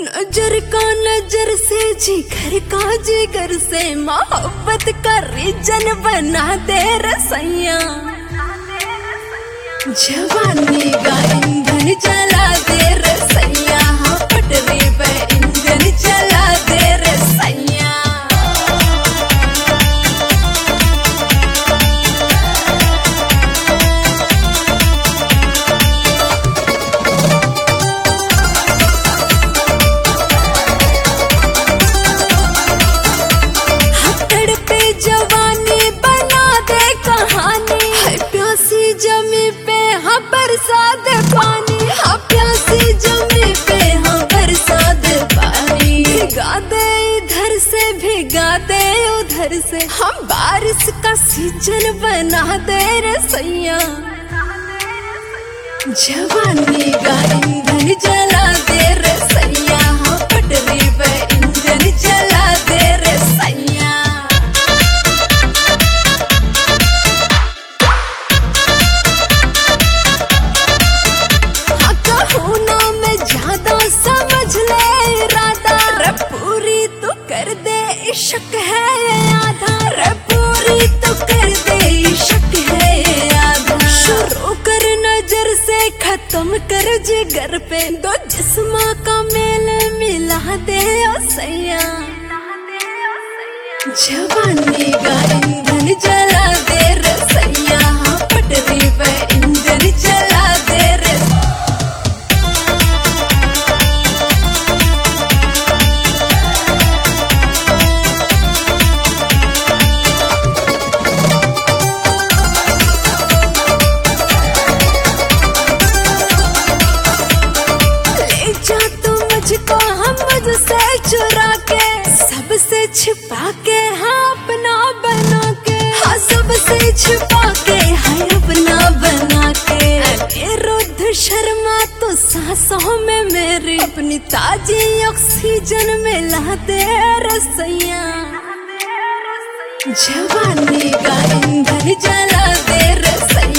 नजर का नजर से जिगर का जिगर से मोहब्बत का रीजन बना दे रसैया। जवानी का ईंधन जला दे रसैया, हाँ पटरी पे इंजन चला दे रसैया। बरसात पानी हाँ प्यासी जमी पे हाँ बरसात पानी, भिगा दे इधर से भिगा दे उधर से, हम बारिश का सीजन बना दे रसैया। जवानी का ईंधन जला दे रसैया, हाँ पटरी पे इंजन चला दे रसैया। समझ ले इरादा रे पूरी तो कर दे इश्क है ये आधा, रे पूरी तो कर दे इश्क है ये आधा। शुरू कर नजर से खत्म कर जिगर पे, दो जिस्मां का मेल मिला दे ओ सैया। जवानी का ईंधन जला दे रसैया, हाँ पटरी पे इंजन चला दे रसैया। मुझसे चुरा के सबसे छिपा के हाँ अपना बना के, हाँ सबसे छिपा के हाँ अपना बना के। अनिरुद्ध शर्मा तो सांसों में मेरी अपनी ताजी ऑक्सीजन मिला दे रसैया। जवानी का ईंधन जला दे रसैया।